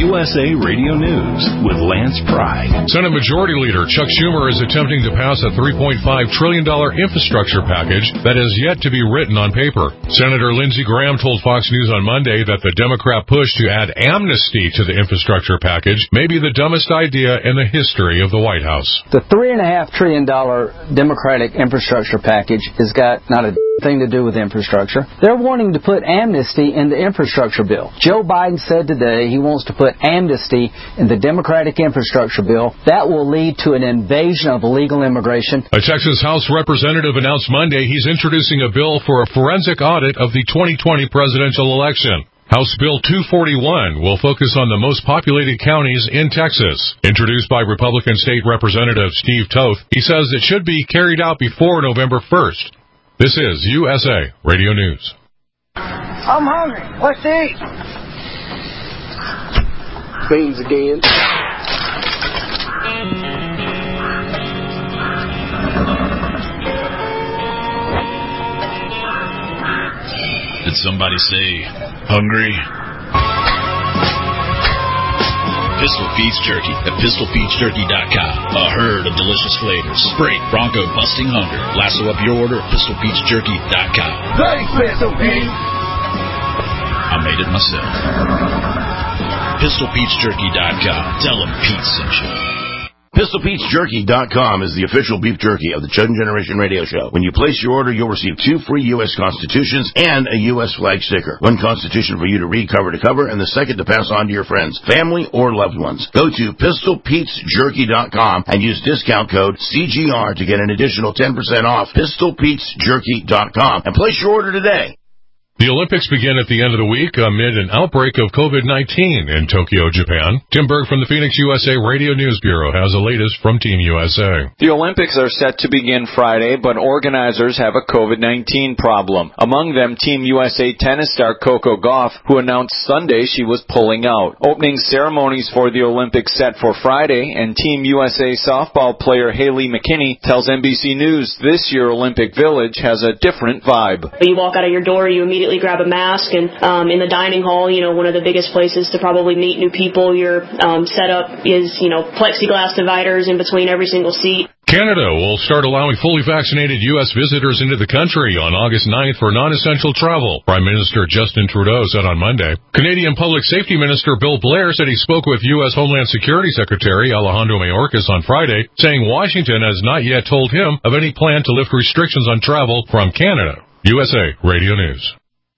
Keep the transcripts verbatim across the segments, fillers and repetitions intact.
U S A Radio News with Lance Pry. Senate Majority Leader Chuck Schumer is attempting to pass a three point five trillion dollars infrastructure package that has yet to be written on paper. Senator Lindsey Graham told Fox News on Monday that the Democrat push to add amnesty to the infrastructure package may be the dumbest idea in the history of the White House. The three point five trillion dollars Democratic infrastructure package has got not a thing to do with infrastructure. They're wanting to put amnesty in the infrastructure bill. Joe Biden said today he wants to put amnesty in the Democratic infrastructure bill. That will lead to an invasion of illegal immigration. A Texas House representative announced Monday he's introducing a bill for a forensic audit of the twenty twenty presidential election. House Bill two forty-one will focus on the most populated counties in Texas. Introduced by Republican State Representative Steve Toth, he says it should be carried out before November first. This is U S A Radio News. I'm hungry. What's to eat? Beans again. Did somebody say hungry? Pistol Pete's Jerky at pistol pete's jerky dot com. A herd of delicious flavors. Break bronco busting hunger. Lasso up your order at pistol pete's jerky dot com. Thanks, Pistol Pete. I made it myself. pistol pete's jerky dot com. Tell them Pete sent you. pistol pete's jerky dot com is the official beef jerky of the Chudden Generation Radio Show. When you place your order, you'll receive two free U S Constitutions and a U S flag sticker. One Constitution for you to read cover to cover, and the second to pass on to your friends, family, or loved ones. Go to pistol pete's jerky dot com and use discount code C G R to get an additional ten percent off pistol pete's jerky dot com and place your order today. The Olympics begin at the end of the week amid an outbreak of COVID nineteen in Tokyo, Japan. Tim Berg from the Phoenix U S A Radio News Bureau has the latest from Team U S A. The Olympics are set to begin Friday, but organizers have a COVID nineteen problem. Among them, Team U S A tennis star Coco Gauff, who announced Sunday she was pulling out. Opening ceremonies for the Olympics set for Friday, and Team U S A softball player Haley McKinney tells N B C News this year Olympic Village has a different vibe. You walk out of your door, you immediately grab a mask, and um, in the dining hall, you know, one of the biggest places to probably meet new people, your um, setup is, you know, plexiglass dividers in between every single seat. Canada will start allowing fully vaccinated U S visitors into the country on August ninth for non-essential travel, Prime Minister Justin Trudeau said on Monday. Canadian Public Safety Minister Bill Blair said he spoke with U S Homeland Security Secretary Alejandro Mayorkas on Friday, saying Washington has not yet told him of any plan to lift restrictions on travel from Canada. U S A Radio News.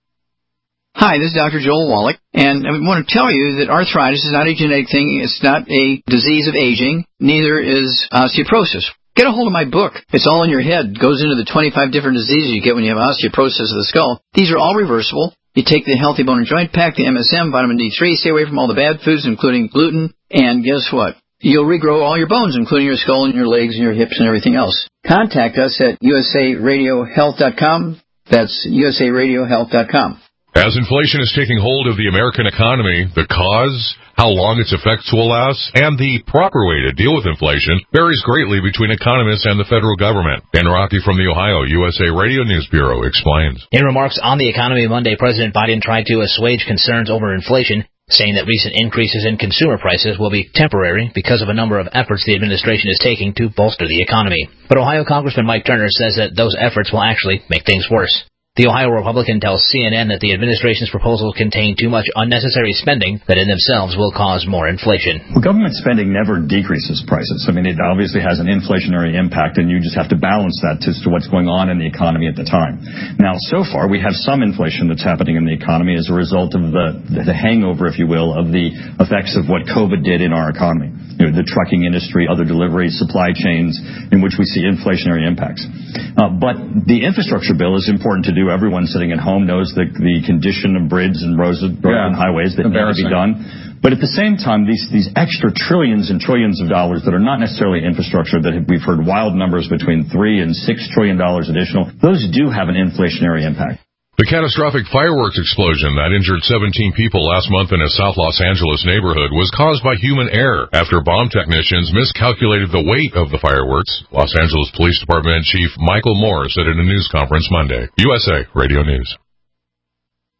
Hi, this is Doctor Joel Wallach, and I want to tell you that arthritis is not a genetic thing. It's not a disease of aging. Neither is osteoporosis. Get a hold of my book. It's all in your head. It goes into the twenty-five different diseases you get when you have osteoporosis of the skull. These are all reversible. You take the Healthy Bone and Joint Pack, the M S M, vitamin D three, stay away from all the bad foods, including gluten, and guess what? You'll regrow all your bones, including your skull and your legs and your hips and everything else. Contact us at U S A radio health dot com. That's U S A radio health dot com. As inflation is taking hold of the American economy, the cause, how long its effects will last, and the proper way to deal with inflation varies greatly between economists and the federal government. Ben Rocky from the Ohio U S A Radio News Bureau explains. In remarks on the economy Monday, President Biden tried to assuage concerns over inflation, saying that recent increases in consumer prices will be temporary because of a number of efforts the administration is taking to bolster the economy. But Ohio Congressman Mike Turner says that those efforts will actually make things worse. The Ohio Republican tells C N N that the administration's proposals contain too much unnecessary spending that in themselves will cause more inflation. Well, government spending never decreases prices. I mean, it obviously has an inflationary impact, and you just have to balance that as to what's going on in the economy at the time. Now, so far, we have some inflation that's happening in the economy as a result of the, the hangover, if you will, of the effects of what COVID did in our economy. You know, the trucking industry, other deliveries, supply chains, in which we see inflationary impacts. Uh, but the infrastructure bill is important to do. Everyone sitting at home knows the, the condition of bridges and roads, roads yeah. and highways that need to be done. But at the same time, these, these extra trillions and trillions of dollars that are not necessarily infrastructure, that we've heard wild numbers between three and six trillion dollars additional, those do have an inflationary impact. The catastrophic fireworks explosion that injured seventeen people last month in a South Los Angeles neighborhood was caused by human error after bomb technicians miscalculated the weight of the fireworks. Los Angeles Police Department Chief Michael Moore said in a news conference Monday. U S A Radio News.